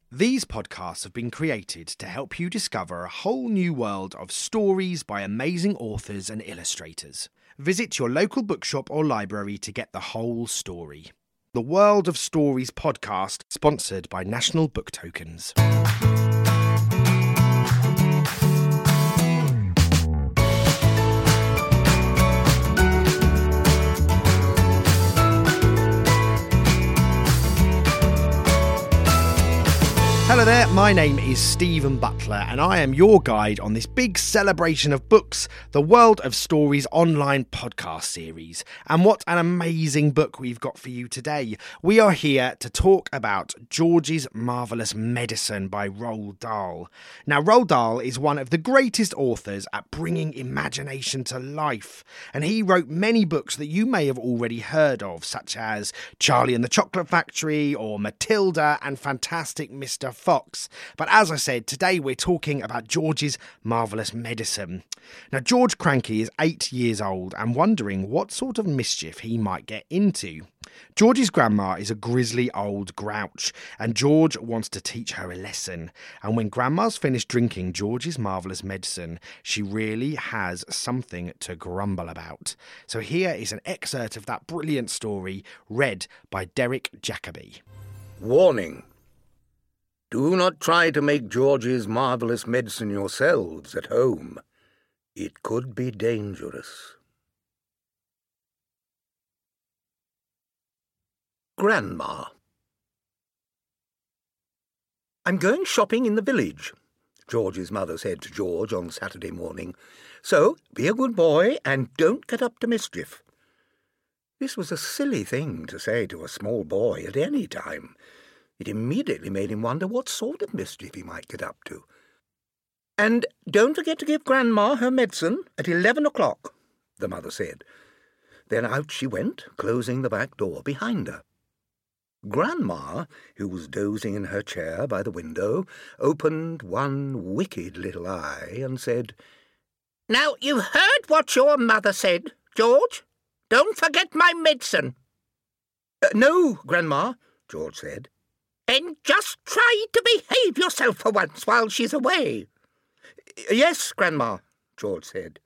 These podcasts have been created to help you discover a whole new world of stories by amazing authors and illustrators. Visit your local bookshop or library to get the whole story. The World of Stories podcast, sponsored by National Book Tokens. Hello there, my name is Stephen Butler and I am your guide on this big celebration of books, the World of Stories online podcast series. And what an amazing book we've got for you today. We are here to talk about George's Marvellous Medicine by Roald Dahl. Now, Roald Dahl is one of the greatest authors at bringing imagination to life, and he wrote many books that you may have already heard of, such as Charlie and the Chocolate Factory or Matilda and Fantastic Mr. Fox. But as I said, today we're talking about George's Marvellous Medicine. Now, George Cranky is 8 years old and wondering what sort of mischief he might get into. George's grandma is a grizzly old grouch, and George wants to teach her a lesson. And when grandma's finished drinking George's Marvellous Medicine, she really has something to grumble about. So here is an excerpt of that brilliant story, read by Derek Jacobi. Warning. Do not try to make George's Marvellous Medicine yourselves at home. It could be dangerous. Grandma. I'm going shopping in the village, George's mother said to George on Saturday morning. So be a good boy and don't get up to mischief. This was a silly thing to say to a small boy at any time. It immediately made him wonder what sort of mischief he might get up to. And don't forget to give Grandma her medicine at 11 o'clock, the mother said. Then out she went, closing the back door behind her. Grandma, who was dozing in her chair by the window, opened one wicked little eye and said, "Now, you heard what your mother said, George. Don't forget my medicine." No, Grandma, George said. "And just try to behave yourself for once while she's away." "Yes, Grandma," George said.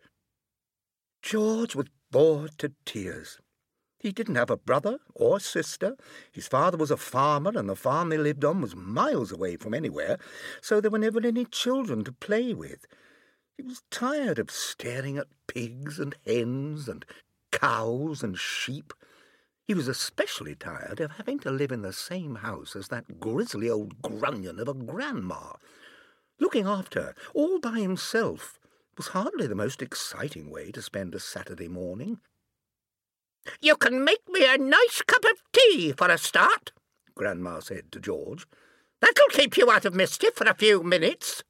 George was bored to tears. He didn't have a brother or sister. His father was a farmer, and the farm they lived on was miles away from anywhere, so there were never any children to play with. He was tired of staring at pigs and hens and cows and sheep. He was especially tired of having to live in the same house as that grizzly old grunion of a grandma. Looking after her, all by himself, was hardly the most exciting way to spend a Saturday morning. "You can make me a nice cup of tea for a start," Grandma said to George. "That'll keep you out of mischief for a few minutes."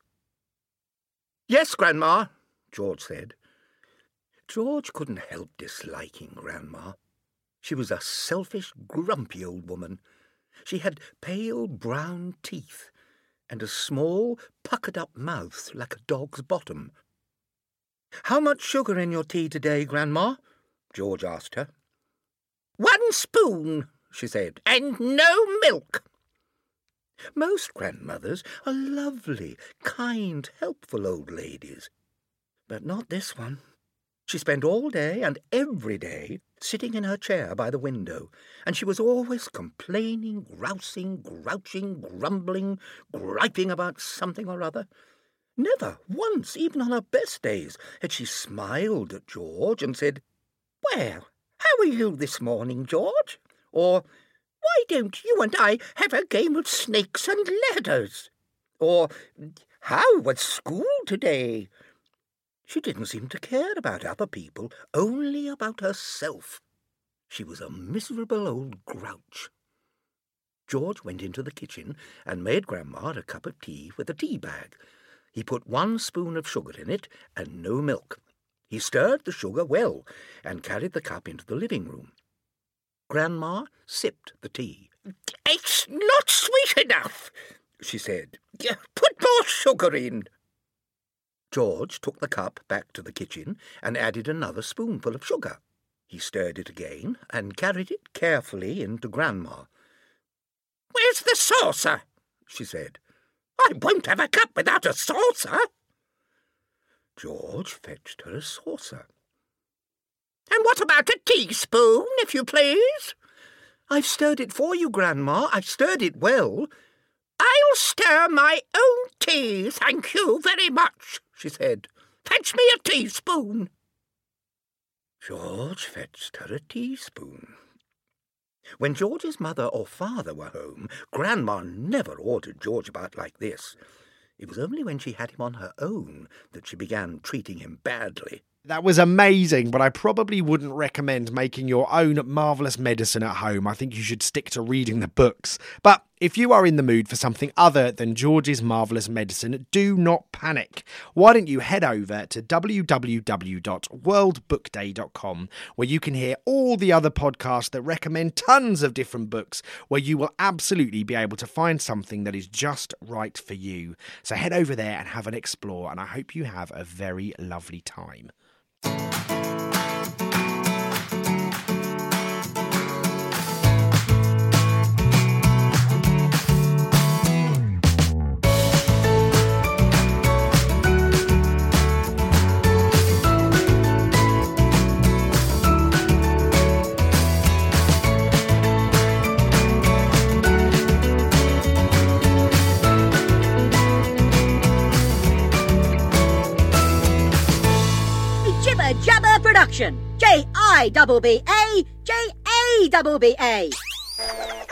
"Yes, Grandma," George said. George couldn't help disliking Grandma. She was a selfish, grumpy old woman. She had pale brown teeth and a small, puckered-up mouth like a dog's bottom. "How much sugar in your tea today, Grandma?" George asked her. "1 spoon," she said, "and no milk." Most grandmothers are lovely, kind, helpful old ladies, but not this one. She spent all day and every day sitting in her chair by the window, and she was always complaining, grousing, grouching, grumbling, griping about something or other. Never once, even on her best days, had she smiled at George and said, "Well, how are you this morning, George?" Or, "Why don't you and I have a game of snakes and ladders?" Or, "How was school today?" She didn't seem to care about other people, only about herself. She was a miserable old grouch. George went into the kitchen and made Grandma a cup of tea with a tea bag. He put 1 spoon of sugar in it and no milk. He stirred the sugar well and carried the cup into the living room. Grandma sipped the tea. "It's not sweet enough," she said. "Put more sugar in." George took the cup back to the kitchen and added another spoonful of sugar. He stirred it again and carried it carefully into Grandma. "Where's the saucer?" she said. "I won't have a cup without a saucer." George fetched her a saucer. "And what about a teaspoon, if you please?" "I've stirred it for you, Grandma. I've stirred it well." "I'll stir my own tea, thank you very much," she said. "Fetch me a teaspoon." George fetched her a teaspoon. When George's mother or father were home, Grandma never ordered George about like this. It was only when she had him on her own that she began treating him badly. That was amazing, but I probably wouldn't recommend making your own marvellous medicine at home. I think you should stick to reading the books. But if you are in the mood for something other than George's marvellous medicine, do not panic. Why don't you head over to www.worldbookday.com, where you can hear all the other podcasts that recommend tons of different books, where you will absolutely be able to find something that is just right for you. So head over there and have an explore, and I hope you have a very lovely time. Jabber Production. JIBBA JABBA.